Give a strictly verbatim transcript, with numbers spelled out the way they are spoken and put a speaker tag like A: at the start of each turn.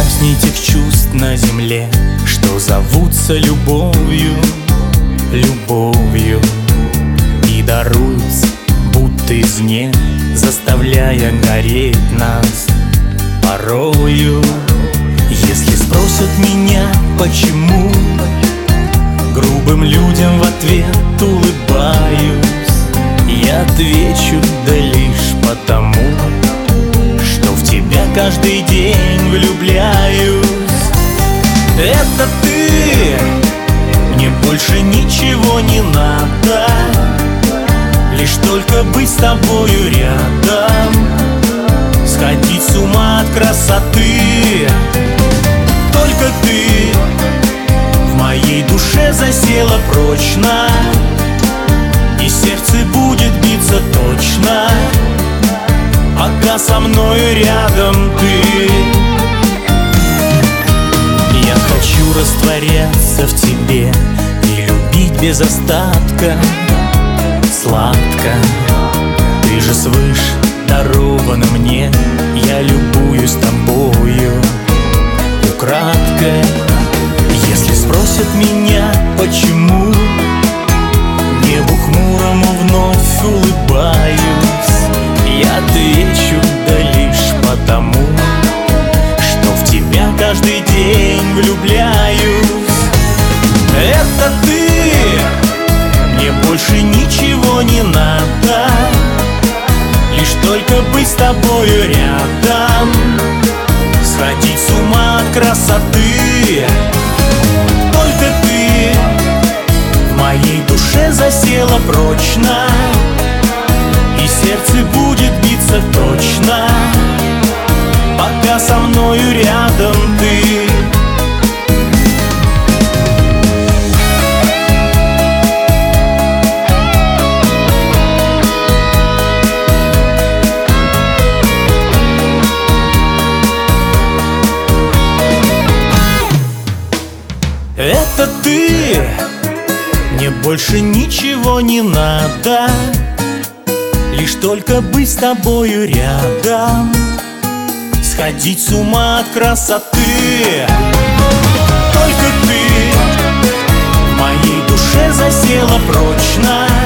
A: Коснись тех чувств на земле, что зовутся любовью, любовью, и даруются, будто извне, заставляя гореть нас порою. Если спросят меня, почему, грубым людям в ответ улыбаюсь, я отвечу: да лишь потому, что в тебя каждый день влюбляюсь. Это ты, мне больше ничего не надо, лишь только быть с тобою рядом, сходить с ума от красоты. Только ты в моей душе засела прочно, и сердце будет биться точно, пока со мною рядом ты. Я хочу растворяться в тебе и любить без остатка, сладко. Ты же свыше дарована мне, я любуюсь тобою украдкой. Если спросят меня, почему, небу хмурому вновь улыбаюсь, я отвечу: да лишь потому, что в тебя каждый день влюбляюсь. Это ты, мне больше ничего не надо, лишь только быть с тобою рядом, сходить с ума от красоты. Только ты в моей душе засела прочно, и сердце будет биться точно, пока со мною рядом ты. Это ты, мне больше ничего не надо, лишь только быть с тобою рядом, сходить с ума от красоты. Только ты в моей душе засела прочно,